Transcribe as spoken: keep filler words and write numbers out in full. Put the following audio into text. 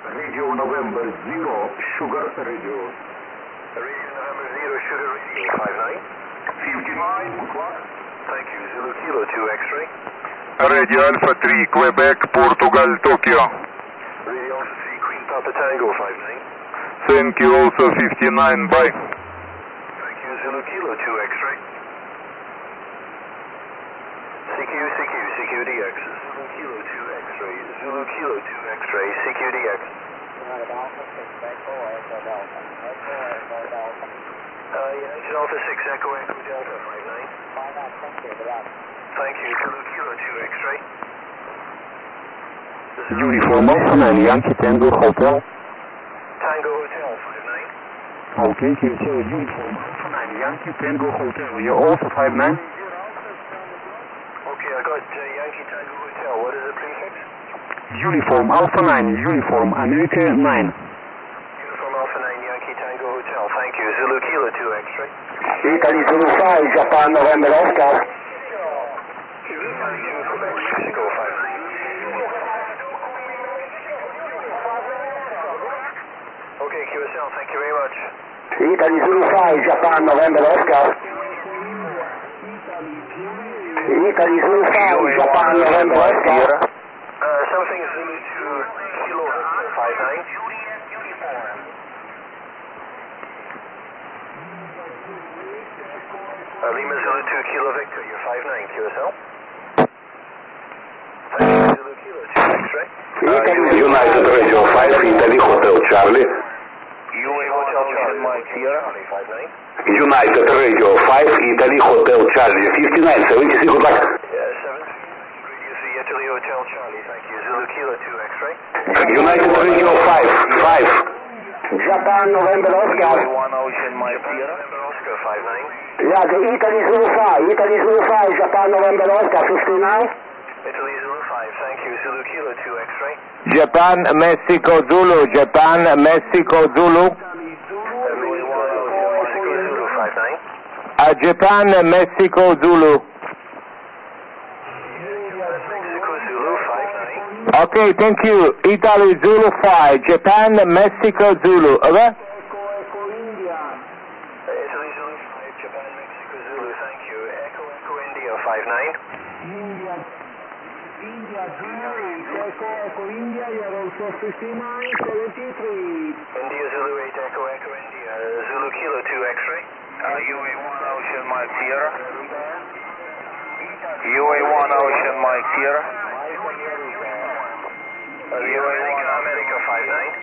Radio November Zero, Sugar Radio. Radio November Zero, Sugar Radio, five nine. fifty-nine, o'clock. Thank you, Zulu Kilo two X-ray. Radio Alpha three, Quebec, Portugal, Tokyo. Radio Alpha three, Queen Papa Tango, five nine. Thank you, also fifty-nine, bye. Thank you, Zulu Kilo two X-ray. C Q, C Q, C Q D X. Zulu Kilo two X-ray, Zulu Kilo two X-ray, C Q D X. Uh, United Alpha six, Echo Echo Delta, five nine. Thank you, Zulu Kilo two X-ray. Uniform Alpha nine, Yankee Tango Hotel. Tango Hotel, five nine. Okay, Q two, Uniform Alpha nine, Yankee Tango Hotel. You're also five nine? Okay, I got uh, Yankee Tango Hotel. What is the prefix? Uniform Alpha nine, Uniform America nine. Uniform Alpha nine, Yankee Tango Hotel. Thank you, Zulu Kilo two X-ray. Italy Zulu five, Japan November Oscar. Italy Zulu Quebec, Mexico, five nine. Okay, Q S L, thank you very much. Italy Zulu five, Japan November Oscar. Italy Zulu five, Japan November Oscar. Uh, something Zulu two Kilo Victor, five nine. Uh, Lima Zulu two Kilo Victor, you're five nine, Q S L. Thank you, Zulu Kilo two X-ray. Italy United Radio five, Italy Hotel Charlie. U A Hotel Charlie, Mike Sierra, five nine. United Radio five, Italy Hotel Charlie, fifty-nine, seventy-six, good luck. Yeah, seven. Radio three, Italy Hotel Charlie, thank you. Zulu Kilo two X-ray. United Radio five, five. Japan November Oscar. one Ocean Mike Sierra. November Oscar, five nine. Yeah, the Italy Zulu five, Italy Zulu five, Japan November Oscar, fifty-nine. Italy Zulu five, thank you. Zulu Kilo two X-ray. Japan, Mexico, Zulu, Japan, Mexico, Zulu. Italy one Ocean Mexico Zulu, five nine. Uh, Japan, Mexico, Zulu. Mexico Zulu, five nine. Okay, thank you. Italy Zulu five, Japan, Mexico, Zulu. Okay? Italy Zulu five, Japan, Mexico Zulu, thank you. Echo Echo India, five nine. India, India, Zulu, Echo, Echo, India, you're also fifty-nine, seventy-three. India Zulu eight, Echo Echo India. Zulu Kilo two X-ray. Uh, U A one Ocean Mike Sierra. U A one Ocean Mike Sierra. Uh, U A